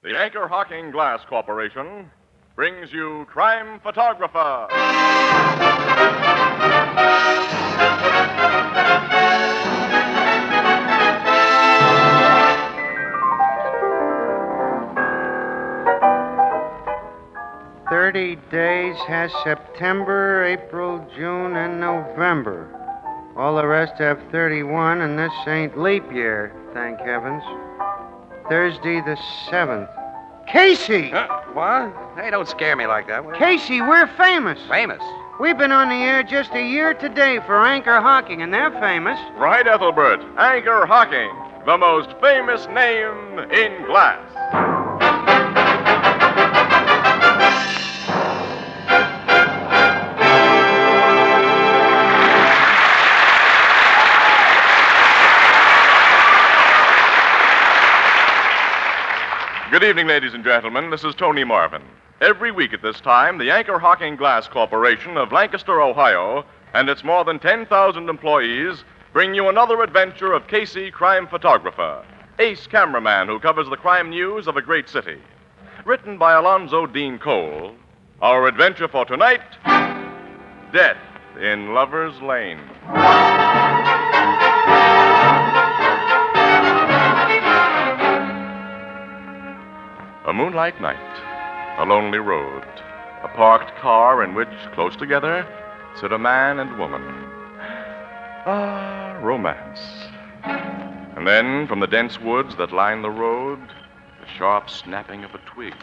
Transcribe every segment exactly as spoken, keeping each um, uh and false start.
The Anchor Hocking Glass Corporation brings you Crime Photographer. Thirty days has September, April, June, and November. All the rest have thirty-one, and this ain't leap year, thank heavens. Thursday the seventh. Casey! Uh, what? Hey, don't scare me like that. What? Casey, we're famous. Famous? We've been on the air just a year today for Anchor Hocking, and they're famous. Right, Ethelbert. Anchor Hocking, the most famous name in glass. Good evening, ladies and gentlemen. This is Tony Marvin. Every week at this time, the Anchor Hocking Glass Corporation of Lancaster, Ohio, and its more than ten thousand employees bring you another adventure of Casey, crime photographer, ace cameraman who covers the crime news of a great city. Written by Alonzo Dean Cole, our adventure for tonight, Death in Lover's Lane. A moonlight night, a lonely road, a parked car in which, close together, sit a man and woman. Ah, romance. And then, from the dense woods that line the road, the sharp snapping of a twig.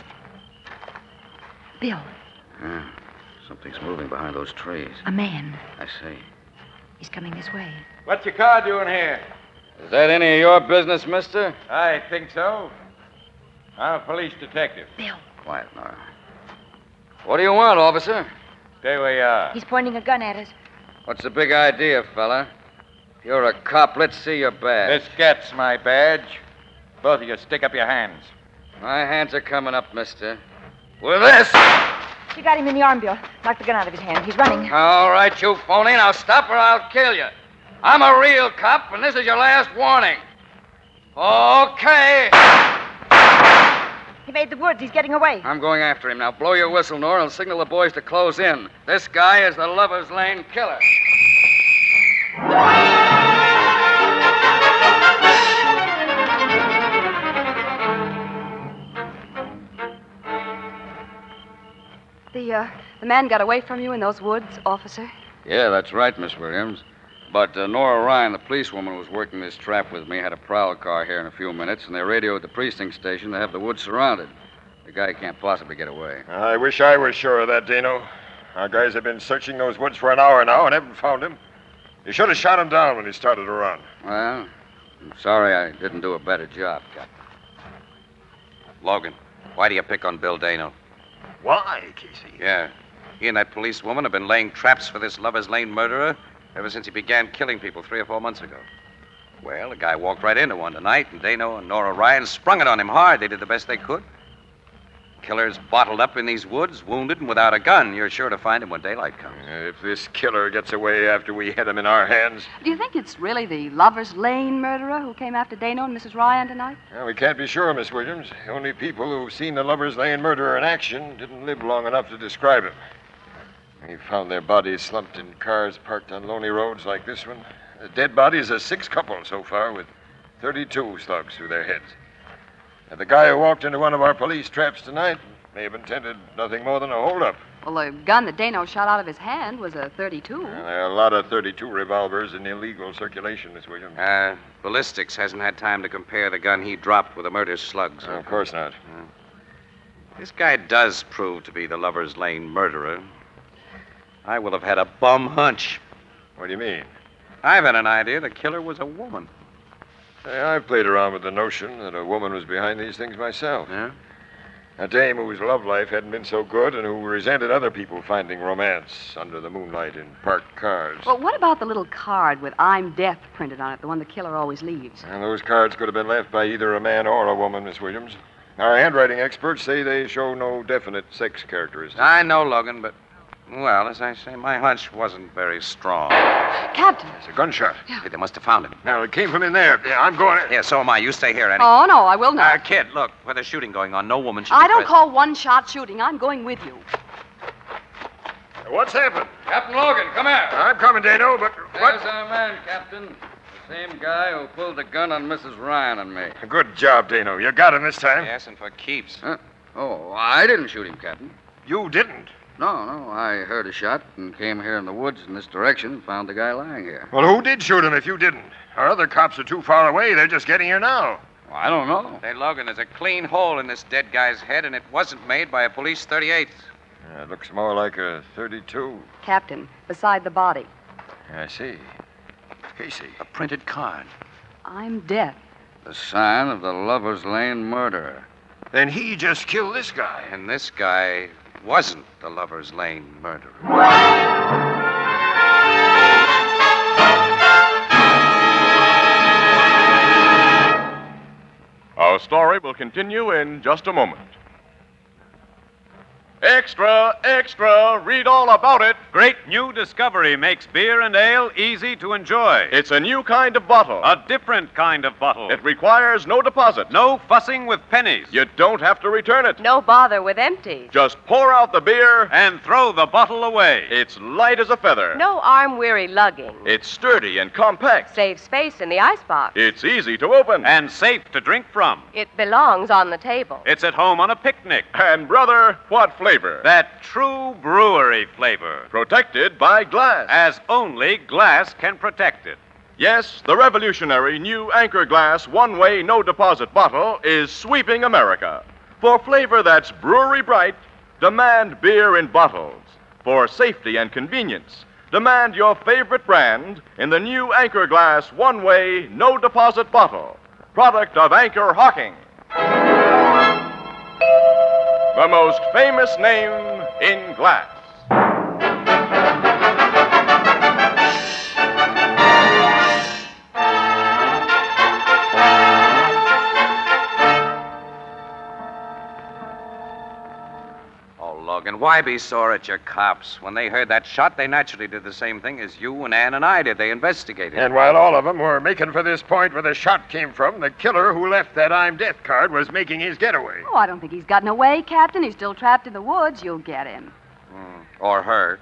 Bill, Yeah, something's moving behind those trees. a man. I see. He's coming this way. What's your car doing here? Is that any of your business, mister? I think so. I'm a police detective. Bill, Quiet, Nora. What do you want, officer? Stay where you are. he's pointing a gun at us. What's the big idea, fella? If you're a cop, let's see your badge. This gets my badge. Both of you stick up your hands. My hands are coming up, mister. With this! You got him in the arm, Bill. Knock the gun out of his hand. He's running. All right, you phony. Now stop or I'll kill you. I'm a real cop, and this is your last warning. Okay. He made the woods. He's getting away. I'm going after him. Now blow your whistle, Nora, and signal the boys to close in. This guy is the Lover's Lane killer. The, uh, the man got away from you in those woods, officer? Yeah, that's right, Miss Williams. But uh, Nora Ryan, the policewoman who was working this trap with me, had a prowl car here in a few minutes, and they radioed the precinct station to have the woods surrounded. The guy can't possibly get away. I wish I was sure of that, Dino. Our guys have been searching those woods for an hour now and haven't found him. You should have shot him down when he started to run. Well, I'm sorry I didn't do a better job, Captain. Logan, why do you pick on Bill Dano? Why, Casey? Yeah. He and that policewoman have been laying traps for this Lover's Lane murderer ever since he began killing people three or four months ago. Well, the guy walked right into one tonight, and Dano and Nora Ryan sprung it on him hard. They did the best they could. Killer's bottled up in these woods, wounded and without a gun. You're sure to find him when daylight comes. If this killer gets away after we had him in our hands, Do you think it's really the Lover's Lane murderer who came after Dano and Missus Ryan tonight? well, we can't be sure, Miss Williams. The only people who've seen the Lover's Lane murderer in action didn't live long enough to describe him. We found their bodies slumped in cars parked on lonely roads like this one. The dead bodies are six couples so far, with thirty-two slugs through their heads. Now, the guy who walked into one of our police traps tonight may have intended nothing more than a holdup. Well, the gun that Dano shot out of his hand was a thirty-two. Well, there are a lot of thirty-two revolvers in illegal circulation, Miss Williams. Uh, ballistics hasn't had time to compare the gun he dropped with the murder's slugs. of course not. This guy does prove to be the Lover's Lane murderer. I will have had a bum hunch. What do you mean? I've had an idea the killer was a woman. Hey, I've played around with the notion that a woman was behind these things myself. Yeah? A dame whose love life hadn't been so good and who resented other people finding romance under the moonlight in parked cars. Well, what about the little card with I'm Death printed on it, the one the killer always leaves? And those cards could have been left by either a man or a woman, Miss Williams. Our handwriting experts say they show no definite sex characteristics. I know, Logan, but Well, as I say, my hunch wasn't very strong. Captain. It's a gunshot. Hey, they must have found him. Now, it came from in there. Yeah, I'm going. Yeah, so am I. You stay here, Annie. Oh, no, I will not. Uh, kid, look, where there's shooting going on, no woman should I be don't present. call one-shot shooting. I'm going with you. What's happened? Captain Logan, come here. I'm coming, Dano, but what? There's our man, Captain. The same guy who pulled the gun on Missus Ryan and me. Good job, Dano. You got him this time. Yes, and for keeps. Huh? Oh, I didn't shoot him, Captain. You didn't. No, no, I heard a shot and came here in the woods in this direction and found the guy lying here. Well, who did shoot him if you didn't? Our other cops are too far away. They're just getting here now. Well, I don't know. Hey, Logan, there's a clean hole in this dead guy's head, and it wasn't made by a police thirty-eight. Uh, it looks more like a thirty-two. Captain, beside the body. I see. Casey. A printed card. I'm death. The sign of the Lover's Lane murderer. Then he just killed this guy. And this guy wasn't the Lover's Lane murderer. Our story will continue in just a moment. Extra, extra, read all about it. Great new discovery makes beer and ale easy to enjoy. It's a new kind of bottle. A different kind of bottle. It requires no deposit. No fussing with pennies. You don't have to return it. No bother with empties. Just pour out the beer. And throw the bottle away. It's light as a feather. No arm-weary lugging. It's sturdy and compact. Saves space in the icebox. It's easy to open. And safe to drink from. It belongs on the table. It's at home on a picnic. And, brother, what flavor? That true brewery flavor. Protected by glass. As only glass can protect it. Yes, the revolutionary new Anchor Glass one-way no-deposit bottle is sweeping America. For flavor that's brewery bright, demand beer in bottles. For safety and convenience, demand your favorite brand in the new Anchor Glass one-way no-deposit bottle. Product of Anchor Hocking. The most famous name in glass. Oh, Logan, why be sore at your cops? When they heard that shot, they naturally did the same thing as you and Ann and I did. They investigated. And while all of them were making for this point where the shot came from, the killer who left that I'm death card was making his getaway. Oh, I don't think he's gotten away, Captain. He's still trapped in the woods. You'll get him. Mm, or her.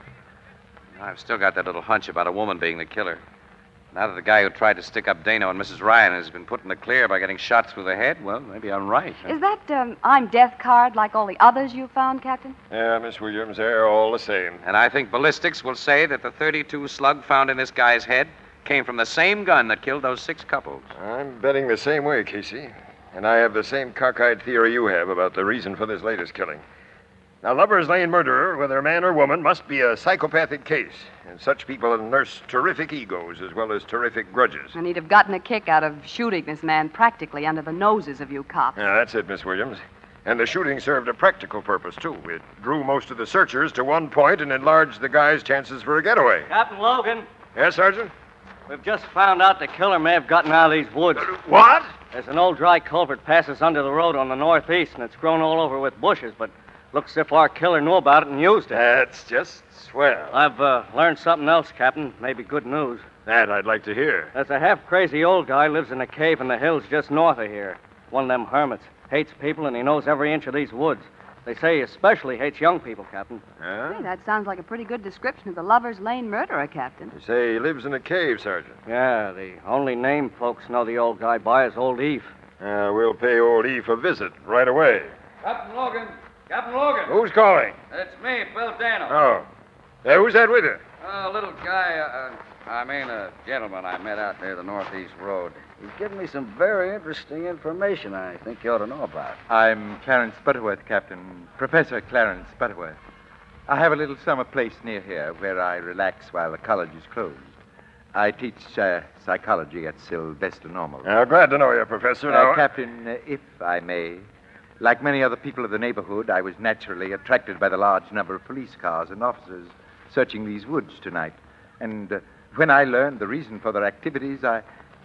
I've still got that little hunch about a woman being the killer. Now that the guy who tried to stick up Dano and Missus Ryan has been put in the clear by getting shot through the head, well, maybe I'm right. Huh? Is that um, I'm death card like all the others you found, Captain? Yeah, Miss Williams, they're all the same. And I think ballistics will say that the thirty-two slug found in this guy's head came from the same gun that killed those six couples. I'm betting the same way, Casey. And I have the same cockeyed theory you have about the reason for this latest killing. Now, Lover's Lane murderer, whether man or woman, must be a psychopathic case. And such people nurse terrific egos as well as terrific grudges. And he'd have gotten a kick out of shooting this man practically under the noses of you cops. Yeah, that's it, Miss Williams. And the shooting served a practical purpose, too. It drew most of the searchers to one point and enlarged the guy's chances for a getaway. Captain Logan, Yes, Sergeant? we've just found out the killer may have gotten out of these woods. What? There's an old dry culvert passes under the road on the northeast, and it's grown all over with bushes, but looks as if our killer knew about it and used it. That's just swell. I've uh, learned something else, Captain. Maybe good news. That I'd like to hear. There's a half-crazy old guy lives in a cave in the hills just north of here. One of them hermits. Hates people, and he knows every inch of these woods. They say he especially hates young people, Captain. Huh? Hey, that sounds like a pretty good description of the Lover's Lane murderer, Captain. You say he lives in a cave, Sergeant. Yeah, the only name folks know the old guy by is Old Eve. Uh, we'll pay old Eve a visit right away. Captain Logan. Captain Logan. Who's calling? It's me, Bill Dano. Oh. Uh, who's that with you? A little guy, uh, I mean a gentleman I met out there the northeast road. He's given me some very interesting information I think you ought to know about. I'm Clarence Butterworth, Captain. Professor Clarence Butterworth. I have a little summer place near here where I relax while the college is closed. I teach uh, psychology at Sylvester Normal. Uh, glad to know you, Professor. Uh, Now, Captain, uh, if I may, like many other people of the neighborhood, I was naturally attracted by the large number of police cars and officers searching these woods tonight. And uh, when I learned the reason for their activities, I,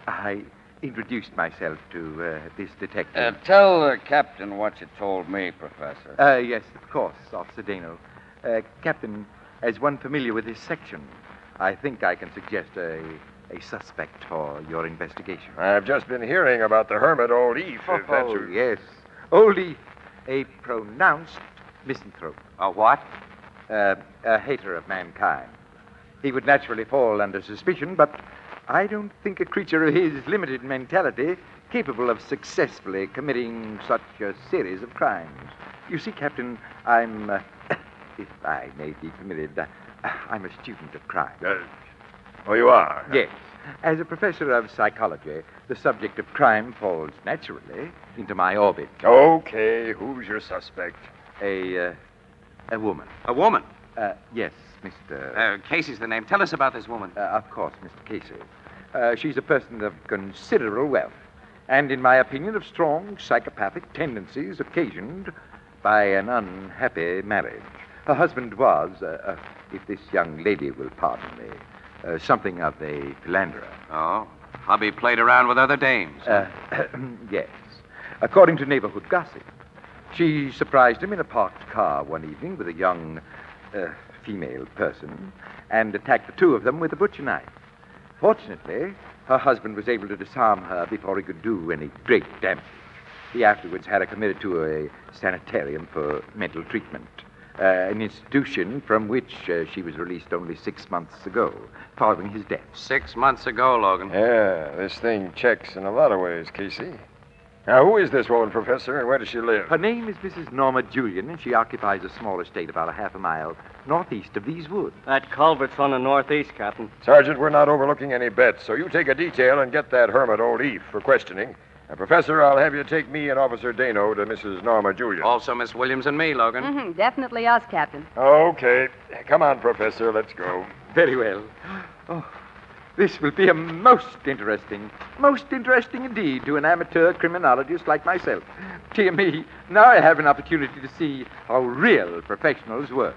I introduced myself to uh, this detective. Uh, tell the captain what you told me, Professor. Uh, yes, of course, Officer Dano. Uh, Captain, As one familiar with this section, I think I can suggest a, a suspect for your investigation. I've just been hearing about the hermit, Old Eve. Oh, if that's oh, who- yes. Old Eve, a pronounced misanthrope. A what? Uh, a hater of mankind. He would naturally fall under suspicion, but I don't think a creature of his limited mentality capable of successfully committing such a series of crimes. You see, Captain, I'm, uh, if I may be permitted, uh, I'm a student of crime. Uh, oh, you are? Yes. As a professor of psychology, the subject of crime falls naturally into my orbit. Okay, who's your suspect? A, uh, a woman. A woman? Uh, yes, Mister Uh, Casey's the name. Tell us about this woman. Uh, of course, Mister Casey. Uh, she's a person of considerable wealth, and in my opinion, of strong psychopathic tendencies occasioned by an unhappy marriage. Her husband was, uh, uh, if this young lady will pardon me, uh, something of a philanderer. Oh, hubby played around with other dames. Uh, yes. According to neighborhood gossip, she surprised him in a parked car one evening with a young uh, female person and attacked the two of them with a butcher knife. Fortunately, her husband was able to disarm her before he could do any great damage. He afterwards had her committed to a sanitarium for mental treatment, uh, an institution from which uh, she was released only six months ago, following his death. Six months ago, Logan. Yeah, this thing checks in a lot of ways, Casey. Now, who is this woman, Professor, and where does she live? Her name is Missus Norma Julian, and she occupies a small estate about a half a mile northeast of these woods. That culvert's on the northeast, Captain. Sergeant, we're not overlooking any bets, so you take a detail and get that hermit, Old Eve, for questioning. And, Professor, I'll have you take me and Officer Dano to Missus Norma Julian. Also Miss Williams and me, Logan. Mm-hmm. Definitely us, Captain. Okay. Come on, Professor, let's go. Very well. Oh, this will be a most interesting, most interesting indeed to an amateur criminologist like myself. Dear me, now I have an opportunity to see how real professionals work.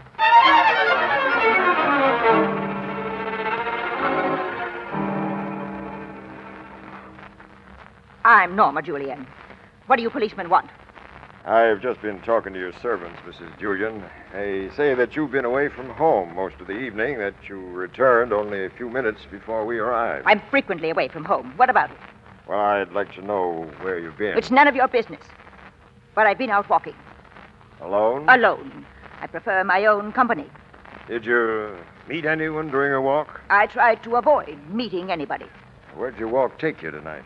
I'm Norma Julian. What do you policemen want? I've just been talking to your servants, Missus Julian. They say that you've been away from home most of the evening, that you returned only a few minutes before we arrived. I'm frequently away from home. What about it? Well, I'd like to know where you've been. It's none of your business. But I've been out walking. Alone? Alone. I prefer my own company. Did you meet anyone during your walk? I tried to avoid meeting anybody. Where'd your walk take you tonight?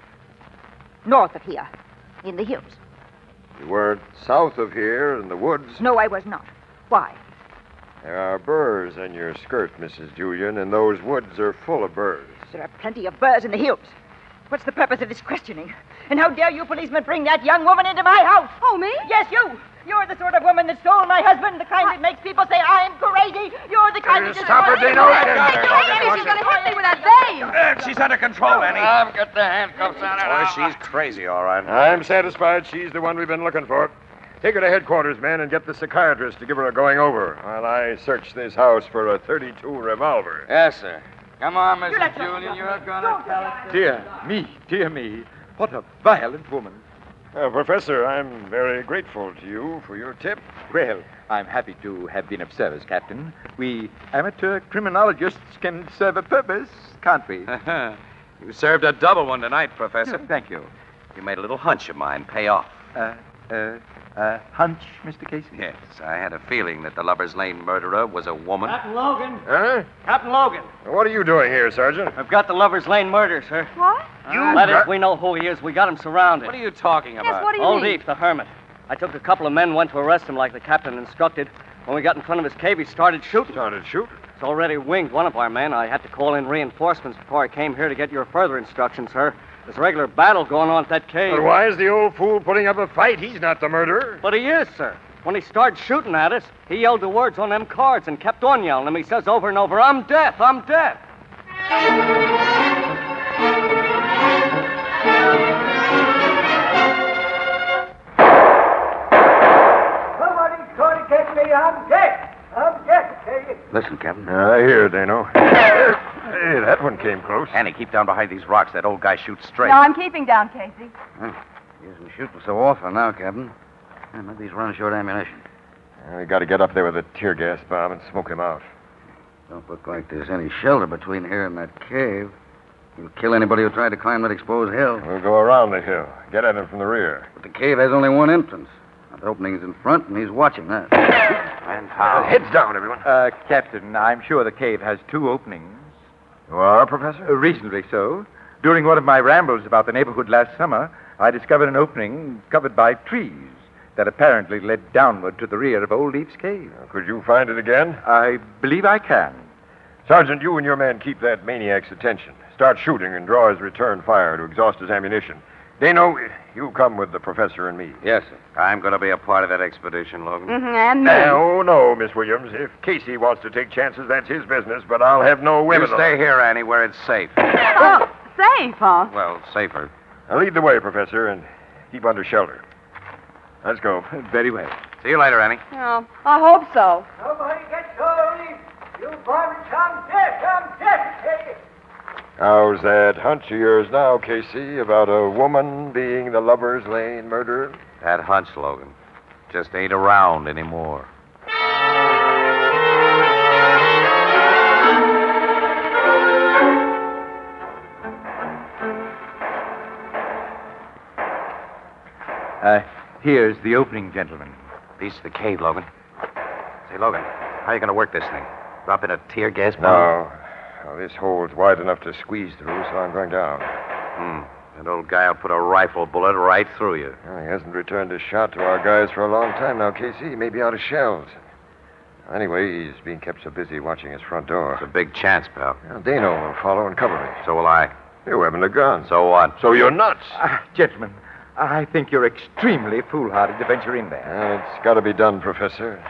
North of here, in the hills. You weren't south of here in the woods? No, I was not. Why? There are burrs in your skirt, Missus Julian, and those woods are full of burrs. There are plenty of burrs in the hills. What's the purpose of this questioning? And how dare you policemen bring that young woman into my house? Oh, me? Yes, you. You're the sort of woman that stole my husband, the kind that makes people say I'm crazy. You're the kind that... Stop her, Dino. She's going to hit me with that vein. Uh, she's under control, Annie. I've got the handcuffs on her. Boy, she's crazy, all right. I'm satisfied she's the one we've been looking for. Take her to headquarters, men, and get the psychiatrist to give her a going over while I search this house for a thirty-two revolver. Yes, sir. Come on, Mister let her- Julian. You're gonna tell us. Dear me, dear me, what a violent woman. Uh, Professor, I'm very grateful to you for your tip. Well, I'm happy to have been of service, Captain. We amateur criminologists can serve a purpose, can't we? You served a double one tonight, Professor. Yeah, thank you. You made a little hunch of mine pay off. Uh, uh, uh, hunch, Mister Casey? Yes, I had a feeling that the Lover's Lane murderer was a woman. Captain Logan. Huh? Captain Logan. What are you doing here, Sergeant? I've got the Lover's Lane murder, sir. What? You That is, we know who he is. We got him surrounded. What are you talking about? Yes, what do you Old mean? Eve, the hermit. I took a couple of men, went to arrest him like the captain instructed. When we got in front of his cave, he started shooting. Started shooting? It's already winged one of our men. I had to call in reinforcements before I came here to get your further instructions, sir. There's a regular battle going on at that cave. But why is the old fool putting up a fight? He's not the murderer. But he is, sir. When he started shooting at us, he yelled the words on them cards and kept on yelling them. He says over and over, I'm deaf, I'm deaf. Somebody's going to get me. I'm deaf. I'm deaf, I tell you. Listen, Captain. Uh, I hear, Dano. Hey, that one came close. Annie, keep down behind these rocks. That old guy shoots straight. No, I'm keeping down, Casey. Huh. He isn't shooting so often now, Captain. Yeah, maybe he's running short of ammunition. We got to get up there with a tear gas bomb and smoke him out. Don't look like there's any shelter between here and that cave. You'll kill anybody who tried to climb that exposed hill. We'll go around the hill. Get at him from the rear. But the cave has only one entrance. The opening's in front, and he's watching that. And how? Uh, heads down, everyone. Uh, Captain, I'm sure the cave has two openings. You are, Professor? Uh, reasonably so. During one of my rambles about the neighborhood last summer, I discovered an opening covered by trees that apparently led downward to the rear of Old Leaf's cave. Uh, could you find it again? I believe I can. Sergeant, you and your men keep that maniac's attention. Start shooting and draw his return fire to exhaust his ammunition. Dano, you come with the professor and me. Yes, sir. I'm going to be a part of that expedition, Logan. Mm-hmm, and me. No, no, Miss Williams. If Casey wants to take chances, that's his business, but I'll have no women. You stay here, Annie, where it's safe. Oh, safe, huh? Well, safer. Now lead the way, Professor, and keep under shelter. Let's go. Very well. See you later, Annie. Oh, I hope so. Nobody gets hold of me. You varmints, I'm dead. I'm dead. How's that hunch of yours now, Casey, about a woman being the Lover's Lane murderer? That hunch, Logan, just ain't around anymore. Uh, here's the opening, gentlemen. Piece of the cave, Logan. Say, Logan, how are you going to work this thing? Drop in a tear gas bomb? No. Well, this hole's wide enough to squeeze through, so I'm going down. Hmm. That old guy'll put a rifle bullet right through you. Well, he hasn't returned a shot to our guys for a long time now, Casey. He may be out of shells. Anyway, he's being kept so busy watching his front door. It's a big chance, pal. Now, Dano will follow and cover me. So will I. You haven't a gun. So what? So you're nuts. Uh, gentlemen, I think you're extremely foolhardy to venture in there. Well, it's got to be done, Professor.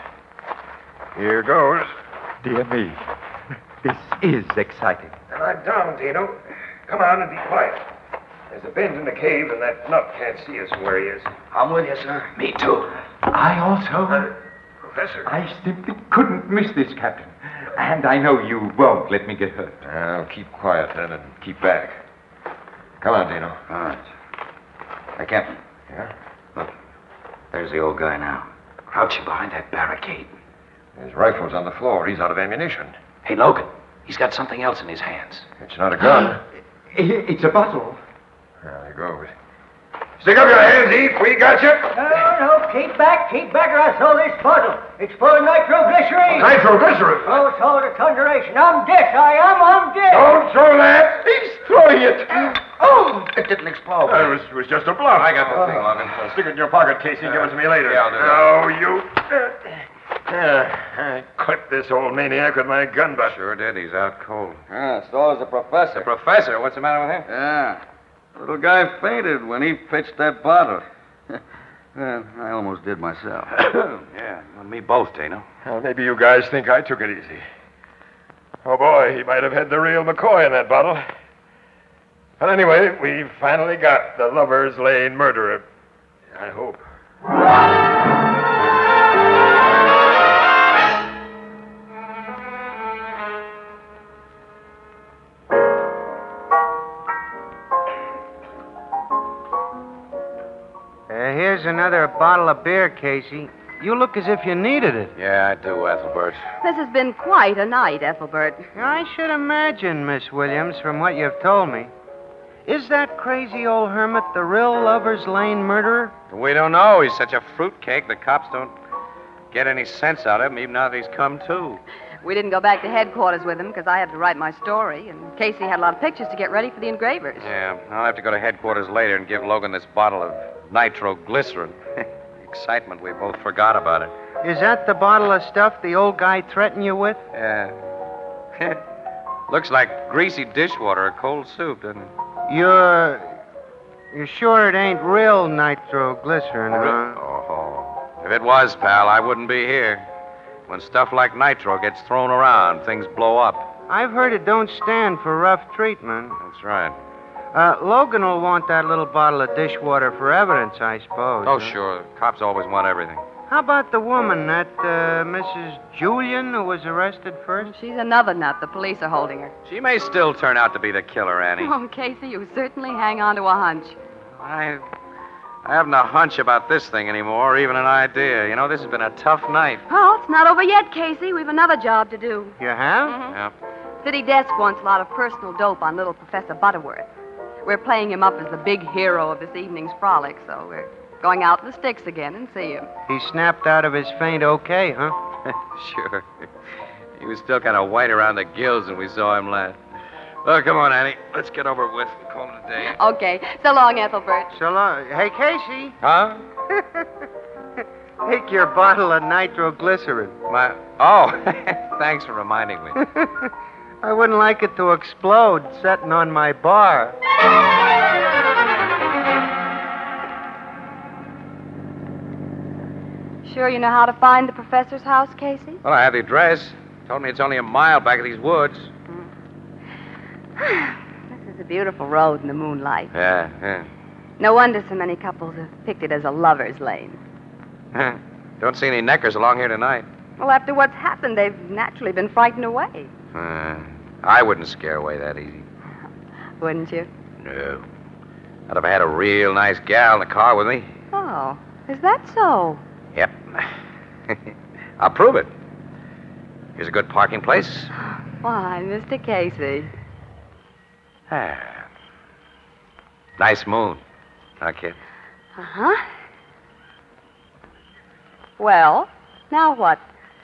Here goes. Dear me, this is exciting. Now, I'm down, Dano. Come on and be quiet. There's a bend in the cave, and that nut can't see us from where he is. I'm with you, sir. Me too. I also. Uh, Professor. I simply couldn't miss this, Captain. And I know you won't let me get hurt. I'll keep quiet then and keep back. Come on, Dano. All right. Hey, Captain. Yeah? Look, there's the old guy now, crouching behind that barricade. His rifle's on the floor. He's out of ammunition. Hey, Logan, he's got something else in his hands. It's not a gun. It's a bottle. There he goes. Stick up your hands, Eve. We got you. No, no, keep back, keep back, or I'll throw this bottle. It's full of nitroglycerine. Nitroglycerin? Oh, it's all the conjuration. I'm dead, I am, I'm dead. Don't throw that. He's throwing it. Oh, it didn't explode. Uh, it, was, it was just a bluff. I got the thing, Logan. Uh, stick it in your pocket, Casey. Give it to me later. Yeah, I'll do that. Oh, you. Uh, uh, I clipped this old maniac with my gun butt. Sure did. He's out cold. Yeah, so is the professor. The professor? What's the matter with him? Yeah. The little guy fainted when he pitched that bottle. Well, I almost did myself. Yeah, you and me both, Dano. Well, maybe you guys think I took it easy. Oh, boy, he might have had the real McCoy in that bottle. But anyway, we finally got the Lover's Lane murderer. I hope. Uh, here's another bottle of beer, Casey. You look as if you needed it. Yeah, I do, Ethelbert. This has been quite a night, Ethelbert. I should imagine, Miss Williams, from what you've told me. Is that crazy old hermit the real Lover's Lane murderer? We don't know. He's such a fruitcake, the cops don't get any sense out of him, even now that he's come to. We didn't go back to headquarters with him because I had to write my story, and Casey had a lot of pictures to get ready for the engravers. Yeah, I'll have to go to headquarters later and give Logan this bottle of nitroglycerin. Excitement, we both forgot about it. Is that the bottle of stuff the old guy threatened you with? Yeah. Looks like greasy dishwater or cold soup, doesn't it? You're... You're sure it ain't real nitroglycerin, huh? Oh, if it was, pal, I wouldn't be here. When stuff like nitro gets thrown around, things blow up. I've heard it don't stand for rough treatment. That's right. Uh, Logan will want that little bottle of dishwater for evidence, I suppose. Oh, huh? sure. Cops always want everything. How about the woman, that uh, Missus Julian, who was arrested first? She's another nut. The police are holding her. She may still turn out to be the killer, Annie. Oh, Casey, you certainly hang on to a hunch. I I haven't a hunch about this thing anymore, or even an idea. You know, this has been a tough night. Oh, it's not over yet, Casey. We've another job to do. You have? Mhm. Yeah. City Desk wants a lot of personal dope on little Professor Butterworth. We're playing him up as the big hero of this evening's frolic, so we're going out in the sticks again and see him. He snapped out of his faint okay, huh? Sure. He was still kind of white around the gills when we saw him last. Well, come on, Annie. Let's get over it with and call it a day. Okay. So long, Ethelbert. So long. Hey, Casey. Huh? Take your bottle of nitroglycerin. My... Oh, thanks for reminding me. I wouldn't like it to explode sitting on my bar. Sure you know how to find the professor's house, Casey? Well, I have the address. Told me it's only a mile back of these woods. This is a beautiful road in the moonlight. Yeah, yeah. No wonder so many couples have picked it as a lover's lane. Don't see any neckers along here tonight. Well, after what's happened, they've naturally been frightened away. Uh, I wouldn't scare away that easy. Wouldn't you? No. Not if I had a real nice gal in the car with me. Oh, is that so? Yep. I'll prove it. Here's a good parking place. Why, Mister Casey. Ah. Nice moon. Huh, kid? Uh-huh. Well, now what?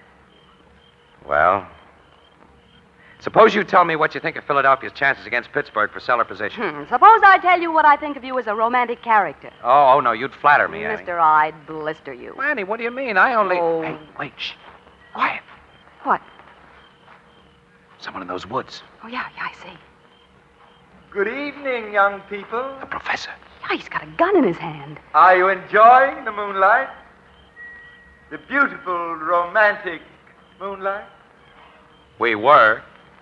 Well, suppose you tell me what you think of Philadelphia's chances against Pittsburgh for cellar position. Hmm. Suppose I tell you what I think of you as a romantic character. Oh, oh, no, you'd flatter me, Annie. Mister, I'd blister you. Annie, what do you mean? I only... Oh. Hey, wait, shh. Quiet. What? Someone in those woods. Oh, yeah, yeah, I see. Good evening, young people. The professor. Yeah, he's got a gun in his hand. Are you enjoying the moonlight? The beautiful, romantic moonlight? We were.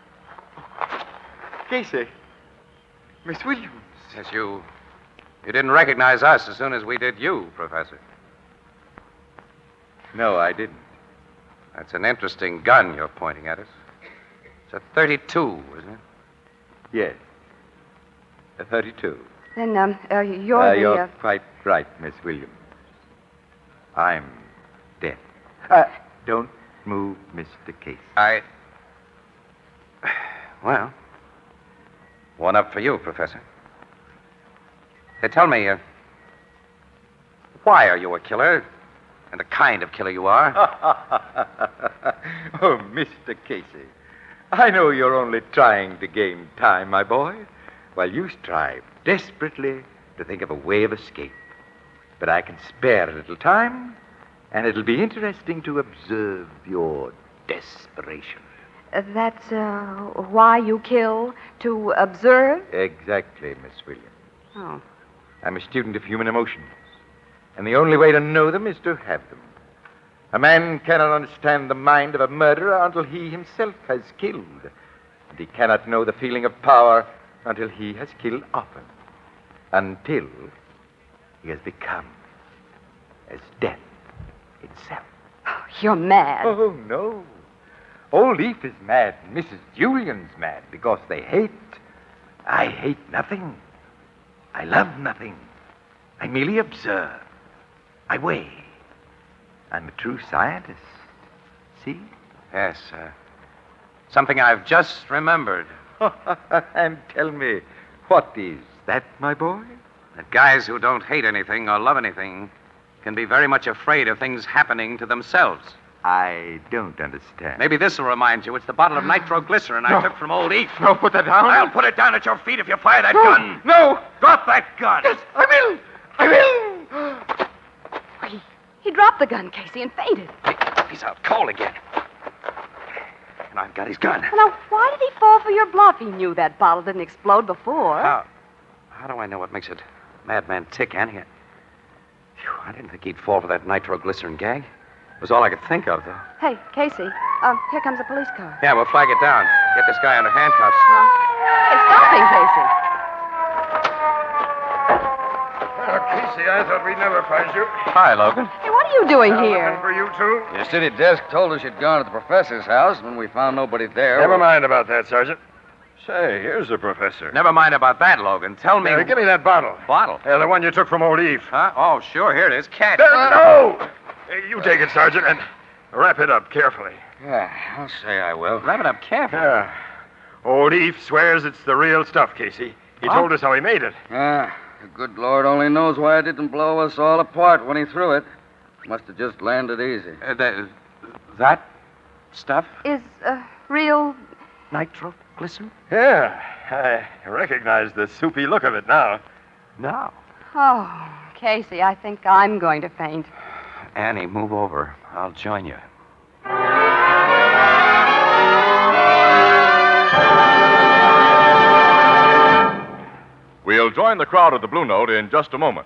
Casey. Miss Williams. Yes, you... You didn't recognize us as soon as we did you, Professor. No, I didn't. That's an interesting gun you're pointing at us. It's a thirty-two, isn't it? Yes. A thirty-two. Then, um, uh, you're Uh, the... you're uh, quite right, Miss Williams. I'm dead. Uh, don't move, Mister Casey. I... Well, one up for you, Professor. Hey, tell me, uh, why are you a killer? And the kind of killer you are? Oh, Mister Casey. I know you're only trying to gain time, my boy, while you strive desperately to think of a way of escape. But I can spare a little time, and it'll be interesting to observe your desperation. uh, that's, uh, why you kill? To observe? Exactly, Miss Williams. Oh. I'm a student of human emotions, and the only way to know them is to have them. A man cannot understand the mind of a murderer until he himself has killed, and he cannot know the feeling of power until he has killed often, until he has become as death itself. Oh, you're mad. Oh, no. Old Leaf is mad, and Missus Julian's mad because they hate. I hate nothing. I love nothing. I merely observe. I weigh. I'm a true scientist. See? Yes, uh, something I've just remembered. And tell me, what is that, my boy? That guys who don't hate anything or love anything can be very much afraid of things happening to themselves. I don't understand. Maybe this will remind you. It's the bottle of nitroglycerin No. I took from old Eve. No, put that down. I'll put it down at your feet if you fire that No, gun. no. Drop that gun. Yes, I will. I will. He, he dropped the gun, Casey, and fainted. He's out cold again. And I've got his gun. Well, now, why did he fall for your bluff? He knew that bottle didn't explode before. How, how do I know what makes a madman tick, Annie? I, Phew, I didn't think he'd fall for that nitroglycerin gag. It was all I could think of, though. Hey, Casey, um, here comes a police car. Yeah, we'll flag it down. Get this guy under handcuffs. Uh, hey, stopping, Casey. Oh, Casey, I thought we'd never find you. Hi, Logan. Hey, what are you doing Well, here? looking for you, too? Your city desk told us you'd gone to the professor's house. When we found nobody there... Never we- mind about that, Sergeant. Say, here's the professor. Never mind about that, Logan. Tell me. Uh, give me that bottle. Bottle? Yeah, the one you took from old Eve. Huh? Oh, sure. Here it is. Catch. Uh, no! Hey, you take it, Sergeant, and wrap it up carefully. Yeah, I'll say I will. Wrap it up carefully. Yeah. Old Eve swears it's the real stuff, Casey. He Huh? told us how he made it. Ah, the good Lord only knows why it didn't blow us all apart when he threw it. Must have just landed easy. Uh, that, that stuff? Is uh, real. Nitroglycerin? Yeah, I recognize the soupy look of it now. No. Oh, Casey, I think I'm going to faint. Annie, move over. I'll join you. We'll join the crowd at the Blue Note in just a moment.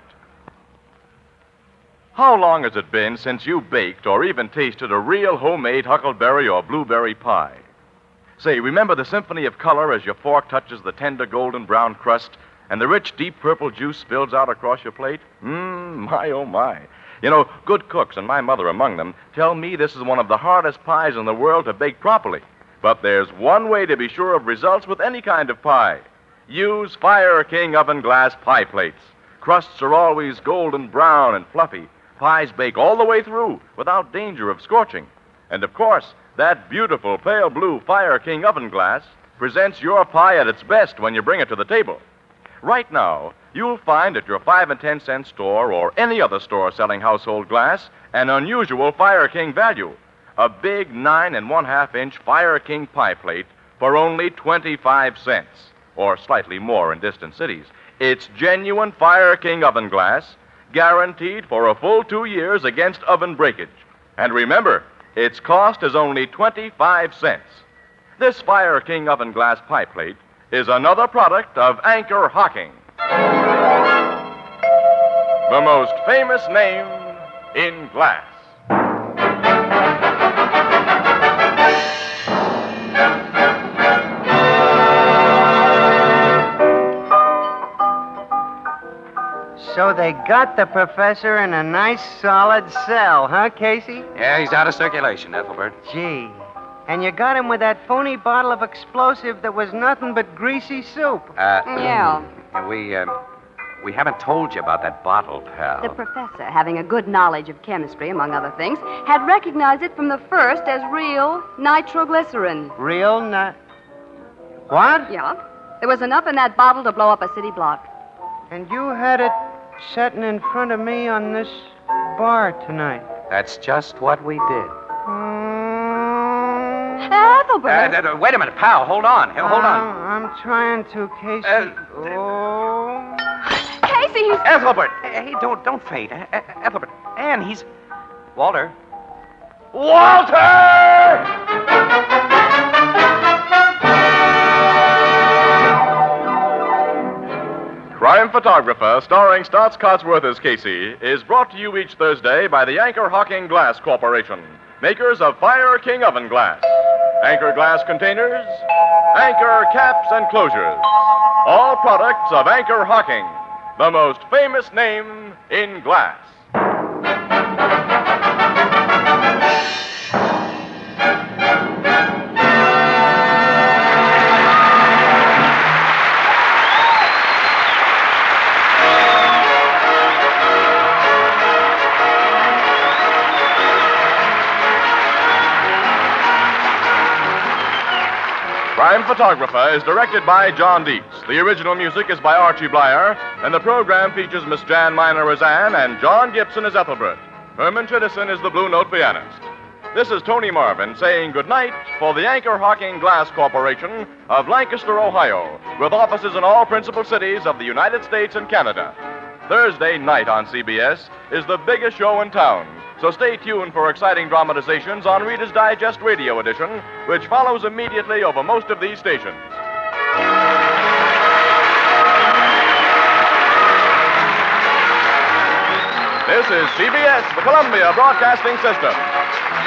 How long has it been since you baked or even tasted a real homemade huckleberry or blueberry pie? Say, remember the symphony of color as your fork touches the tender golden brown crust and the rich deep purple juice spills out across your plate? Mmm, my oh my. You know, good cooks, and my mother among them, tell me this is one of the hardest pies in the world to bake properly. But there's one way to be sure of results with any kind of pie. Use Fire King oven glass pie plates. Crusts are always golden brown and fluffy. Pies bake all the way through without danger of scorching. And of course, that beautiful pale blue Fire King oven glass presents your pie at its best when you bring it to the table. Right now, you'll find at your five and ten cent store or any other store selling household glass an unusual Fire King value. A big nine and one half inch Fire King pie plate for only twenty-five cents, or slightly more in distant cities. It's genuine Fire King oven glass, guaranteed for a full two years against oven breakage. And remember, its cost is only twenty-five cents. This Fire King oven glass pie plate is another product of Anchor Hocking, the most famous name in glass. So they got the professor in a nice solid cell, huh, Casey? Yeah, he's out of circulation, Ethelbert. Gee. And you got him with that phony bottle of explosive that was nothing but greasy soup. Uh, Yeah. We, uh, we haven't told you about that bottle, pal. The professor, having a good knowledge of chemistry, among other things, had recognized it from the first as real nitroglycerin. Real nut. What? Yeah. There was enough in that bottle to blow up a city block. And you had it sitting in front of me on this bar tonight. That's just what we did. Ethelbert! Uh, uh, wait a minute, pal. Hold on. Here, hold on. Oh, I'm trying to, Casey. Uh, oh. Casey, he's... Ethelbert! Hey, don't, don't faint. Uh, uh, Ethelbert. Anne, he's... Walter. Walter! Crime Photographer, starring Stotts Cotsworth as Casey, is brought to you each Thursday by the Anchor Hocking Glass Corporation, makers of Fire King oven glass, Anchor glass containers, Anchor caps and closures, all products of Anchor Hocking, the most famous name in glass. Crime Photographer is directed by John Dietz. The original music is by Archie Blyer, and the program features Miss Jan Miner as Anne and John Gibson as Ethelbert. Herman Chittison is the Blue Note pianist. This is Tony Marvin saying goodnight for the Anchor Hocking Glass Corporation of Lancaster, Ohio, with offices in all principal cities of the United States and Canada. Thursday night on C B S is the biggest show in town. So stay tuned for exciting dramatizations on Reader's Digest Radio Edition, which follows immediately over most of these stations. This is C B S, the Columbia Broadcasting System.